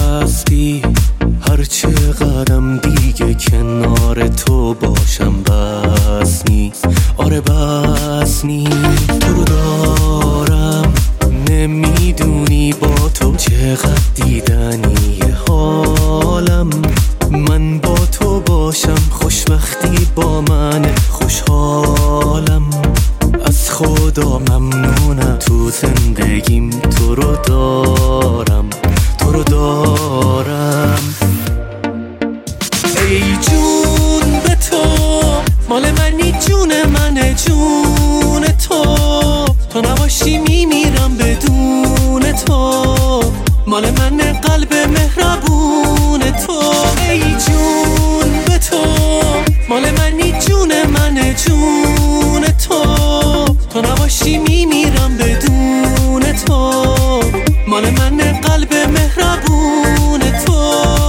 هستی، هر چه قدم دیگه کنار تو باشم بس نیست. آره بس نیست. تو رو دارم نمیدونی با تو چقدر دیدنی حالم. من با تو باشم خوشبختی با من خوشحالم. از خدا ممنونم تو زندگیم تو رو دارم، تو رو دارم. ای جون به تو مال منی، جون منه جون تو. تو نباشی میمیرم بدون تو. مال من قلب مهربون تو. ای جون به تو مال منی، جون منه جون تو. تو نباشی میمیرم بدون تو. مال من قلب مهربون تو.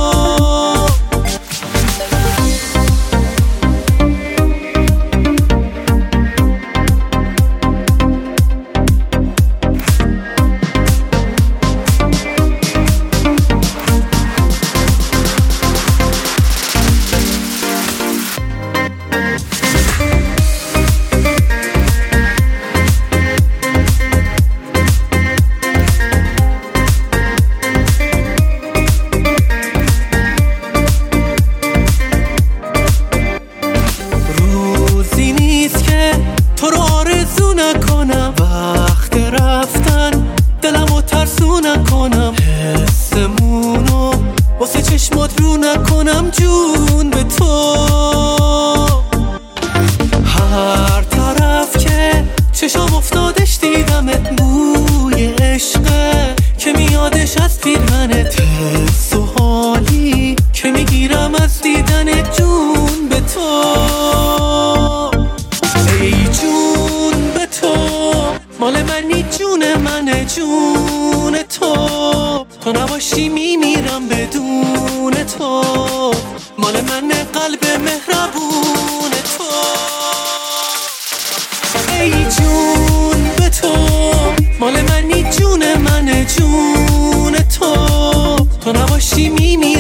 تو رو آرزو نکنم، وقت رفتن دلمو ترسو نکنم. حسمونو واسه چشمات رو نکنم، جون به تو. هر طرف که چشم افتادش دیدمت، بوی عشقه که میادش از پیرهنت. حس و حالی که میگیرم از دیدنت، جون به تو. ای جون به تو مال منی، جون منه جون تو. تو نباشی میمیرم بدون تو. مال من قلب مهربون تو. ای جون به تو مال منی، جون منه جون تو. تو نباشی میمیرم